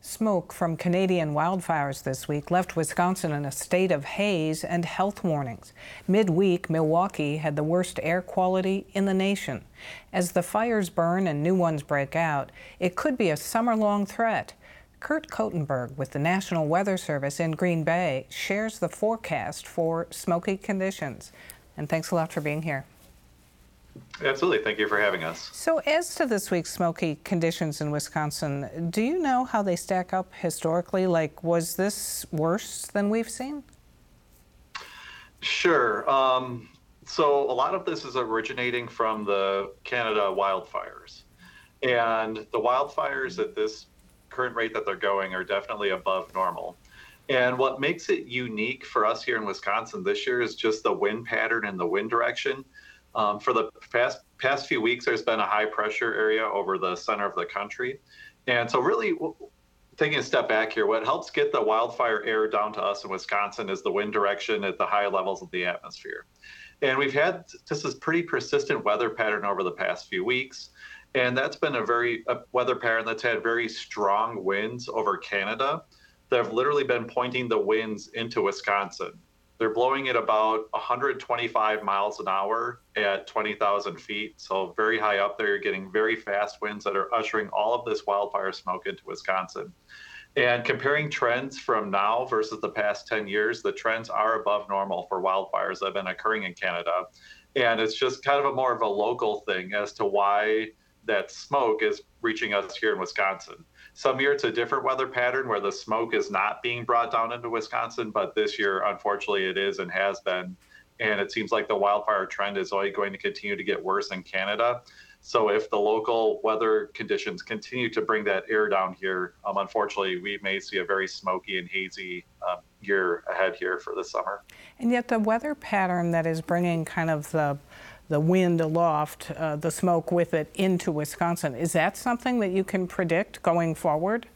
Smoke from Canadian wildfires this week left Wisconsin in a state of haze and health warnings. Midweek, Milwaukee had the worst air quality in the nation. As the fires burn and new ones break out, it could be a summer-long threat. Kurt Kotenberg with the National Weather Service in Green Bay shares the forecast for smoky conditions. And thanks a lot for being here. Absolutely. Thank you for having us. So as to this week's smoky conditions in Wisconsin, do you know how they stack up historically? Like, was this worse than we've seen? Sure. So a lot of this is originating from the Canada wildfires. And the wildfires at this current rate that they're going are definitely above normal. And what makes it unique for us here in Wisconsin this year is just the wind pattern and the wind direction. For the past few weeks, there's been a high pressure area over the center of the country. And so really taking a step back here, what helps get the wildfire air down to us in Wisconsin is the wind direction at the high levels of the atmosphere. And we've had just this pretty persistent weather pattern over the past few weeks. And that's been a weather pattern that's had very strong winds over Canada that have literally been pointing the winds into Wisconsin. They're blowing at about 125 miles an hour at 20,000 feet. So very high up there, you're getting very fast winds that are ushering all of this wildfire smoke into Wisconsin. And comparing trends from now versus the past 10 years, the trends are above normal for wildfires that have been occurring in Canada. And it's just kind of more of a local thing as to why that smoke is reaching us here in Wisconsin. Some year it's a different weather pattern where the smoke is not being brought down into Wisconsin, but this year, unfortunately, it is and has been. And it seems like the wildfire trend is only going to continue to get worse in Canada. So if the local weather conditions continue to bring that air down here, unfortunately, we may see a very smoky and hazy year ahead here for the summer. And yet the weather pattern that is bringing kind of the wind aloft, the smoke with it into Wisconsin, is that something that you can predict going forward?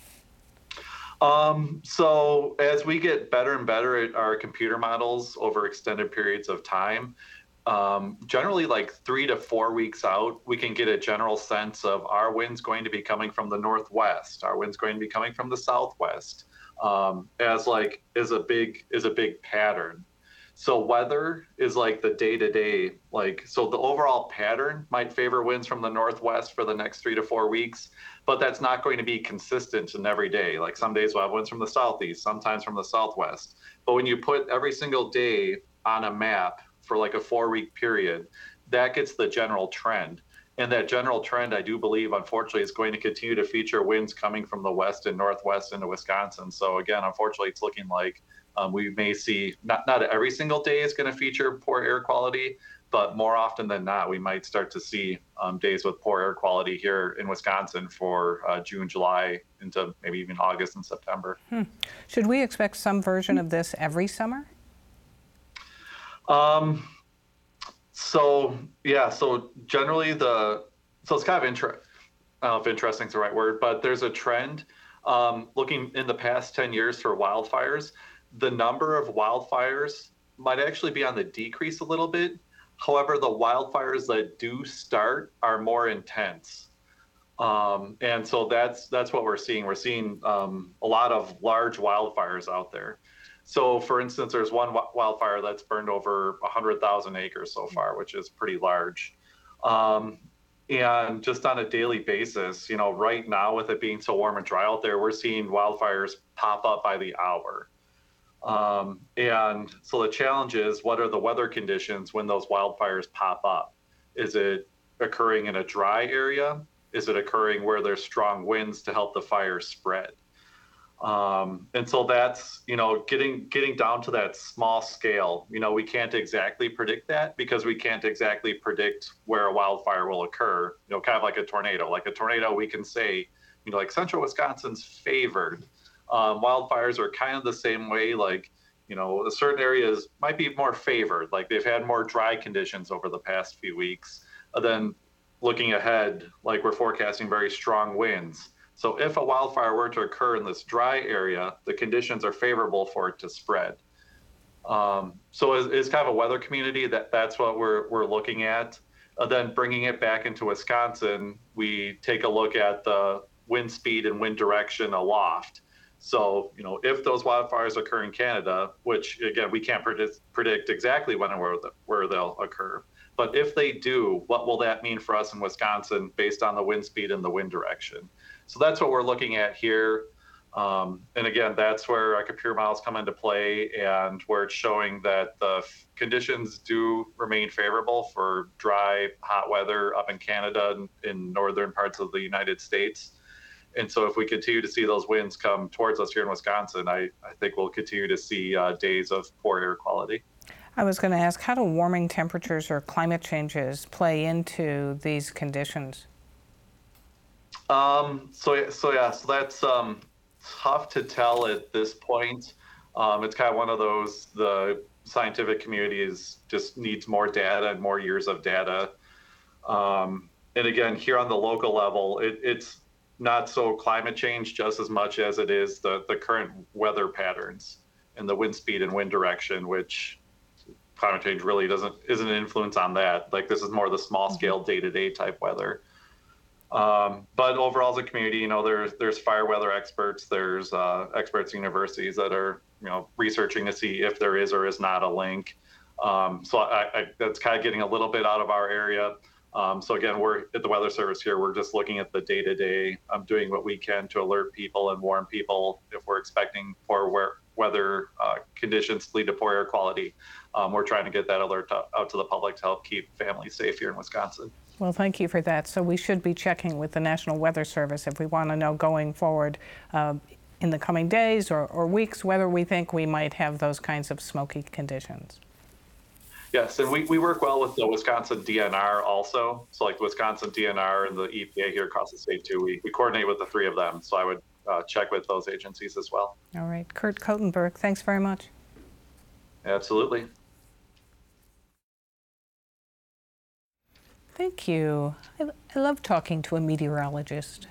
So as we get better and better at our computer models over extended periods of time, generally like 3 to 4 weeks out, we can get a general sense of our winds going to be coming from the northwest, our winds going to be coming from the southwest, as a big pattern. So weather is like the day-to-day, so the overall pattern might favor winds from the northwest for the next 3 to 4 weeks, but that's not going to be consistent in every day. Like some days we'll have winds from the southeast, sometimes from the southwest. But when you put every single day on a map for like a 4-week period, that gets the general trend. And that general trend, I do believe, unfortunately, is going to continue to feature winds coming from the west and northwest into Wisconsin. So again, unfortunately, it's looking like we may see, not every single day is going to feature poor air quality, but more often than not, we might start to see days with poor air quality here in Wisconsin for June, July, into maybe even August and September. Should we expect some version of this every summer? So generally so it's kind of I don't know if interesting is the right word, but there's a trend looking in the past 10 years for wildfires. The number of wildfires might actually be on the decrease a little bit. However, the wildfires that do start are more intense. And so that's what we're seeing. We're seeing a lot of large wildfires out there. So for instance, there's one wildfire that's burned over 100,000 acres so far, which is pretty large. And just on a daily basis, right now with it being so warm and dry out there, we're seeing wildfires pop up by the hour. And so the challenge is, what are the weather conditions when those wildfires pop up? Is it occurring in a dry area? Is it occurring where there's strong winds to help the fire spread? And so that's, getting down to that small scale, we can't exactly predict that because we can't exactly predict where a wildfire will occur, kind of like a tornado. Like a tornado, we can say, like central Wisconsin's favored. Wildfires are kind of the same way, certain areas might be more favored, like they've had more dry conditions over the past few weeks. Then looking ahead, like we're forecasting very strong winds. So if a wildfire were to occur in this dry area, the conditions are favorable for it to spread. So as kind of a weather community, that's what we're looking at. Then bringing it back into Wisconsin, we take a look at the wind speed and wind direction aloft. So, if those wildfires occur in Canada, which again, we can't predict exactly when and where they'll occur, but if they do, what will that mean for us in Wisconsin based on the wind speed and the wind direction? So that's what we're looking at here. And again, that's where our computer models come into play, and where it's showing that the conditions do remain favorable for dry, hot weather up in Canada and in northern parts of the United States. And so if we continue to see those winds come towards us here in Wisconsin, I think we'll continue to see days of poor air quality. I was going to ask, how do warming temperatures or climate changes play into these conditions? So that's tough to tell at this point. It's kind of one of those, the scientific community just needs more data and more years of data. And again, here on the local level, it's not so climate change just as much as it is the current weather patterns and the wind speed and wind direction, which climate change really isn't an influence on that. Like, this is more the small scale day-to-day type weather. But overall, as a community, there's fire weather experts, there's experts at universities that are researching to see if there is or is not a link. So that's kind of getting a little bit out of our area. So again, we're at the Weather Service here. We're just looking at the day-to-day, doing what we can to alert people and warn people if we're expecting poor weather conditions to lead to poor air quality. We're trying to get that alert out to the public to help keep families safe here in Wisconsin. Well, thank you for that. So we should be checking with the National Weather Service if we want to know going forward in the coming days or weeks whether we think we might have those kinds of smoky conditions. Yes, and we work well with the Wisconsin DNR also. So like the Wisconsin DNR and the EPA here across the state too, we coordinate with the three of them. So I would check with those agencies as well. All right. Kurt Kotenberg, thanks very much. Absolutely. Thank you. I love talking to a meteorologist.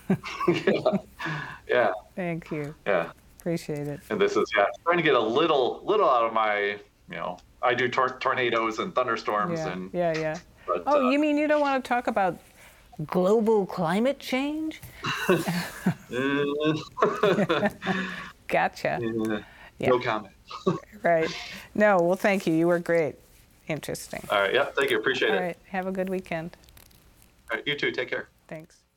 Yeah. Thank you. Yeah. Appreciate it. And this is trying to get a little out of my, I do tornadoes and thunderstorms Yeah. But, you mean you don't want to talk about global climate change? Gotcha. No comment. Right. No, well, thank you. You were great. Interesting. All right. Yeah. Thank you. Appreciate it. All right. Have a good weekend. All right. You too. Take care. Thanks.